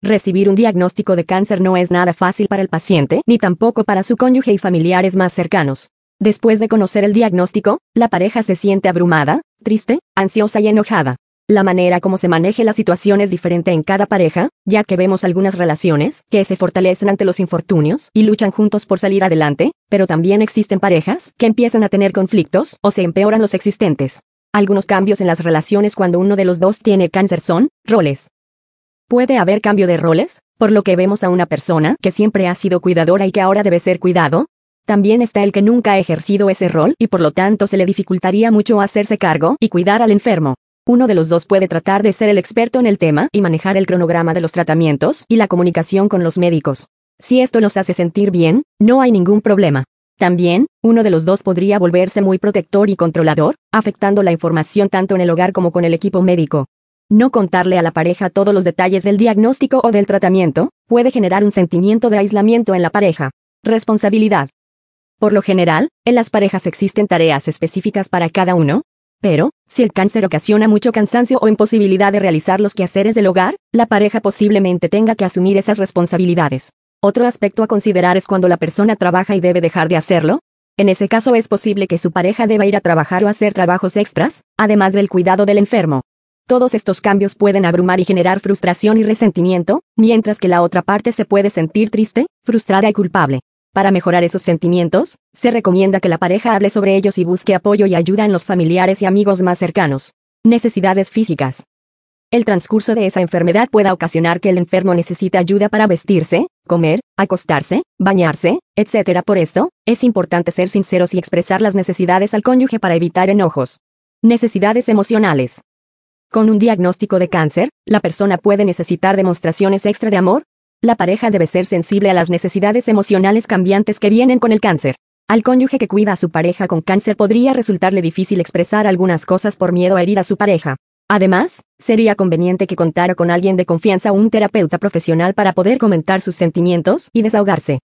Recibir un diagnóstico de cáncer no es nada fácil para el paciente, ni tampoco para su cónyuge y familiares más cercanos. Después de conocer el diagnóstico, la pareja se siente abrumada, triste, ansiosa y enojada. La manera como se maneje la situación es diferente en cada pareja, ya que vemos algunas relaciones que se fortalecen ante los infortunios y luchan juntos por salir adelante, pero también existen parejas que empiezan a tener conflictos o se empeoran los existentes. Algunos cambios en las relaciones cuando uno de los dos tiene cáncer son roles. Puede haber cambio de roles, por lo que vemos a una persona que siempre ha sido cuidadora y que ahora debe ser cuidado. También está el que nunca ha ejercido ese rol y por lo tanto se le dificultaría mucho hacerse cargo y cuidar al enfermo. Uno de los dos puede tratar de ser el experto en el tema y manejar el cronograma de los tratamientos y la comunicación con los médicos. Si esto nos hace sentir bien, no hay ningún problema. También, uno de los dos podría volverse muy protector y controlador, afectando la información tanto en el hogar como con el equipo médico. No contarle a la pareja todos los detalles del diagnóstico o del tratamiento puede generar un sentimiento de aislamiento en la pareja. Responsabilidad. Por lo general, en las parejas existen tareas específicas para cada uno, pero, si el cáncer ocasiona mucho cansancio o imposibilidad de realizar los quehaceres del hogar, la pareja posiblemente tenga que asumir esas responsabilidades. Otro aspecto a considerar es cuando la persona trabaja y debe dejar de hacerlo. En ese caso es posible que su pareja deba ir a trabajar o hacer trabajos extras, además del cuidado del enfermo. Todos estos cambios pueden abrumar y generar frustración y resentimiento, mientras que la otra parte se puede sentir triste, frustrada y culpable. Para mejorar esos sentimientos, se recomienda que la pareja hable sobre ellos y busque apoyo y ayuda en los familiares y amigos más cercanos. Necesidades físicas. El transcurso de esa enfermedad pueda ocasionar que el enfermo necesite ayuda para vestirse, comer, acostarse, bañarse, etc. Por esto, es importante ser sinceros y expresar las necesidades al cónyuge para evitar enojos. Necesidades emocionales. Con un diagnóstico de cáncer, la persona puede necesitar demostraciones extra de amor. La pareja debe ser sensible a las necesidades emocionales cambiantes que vienen con el cáncer. Al cónyuge que cuida a su pareja con cáncer podría resultarle difícil expresar algunas cosas por miedo a herir a su pareja. Además, sería conveniente que contara con alguien de confianza o un terapeuta profesional para poder comentar sus sentimientos y desahogarse.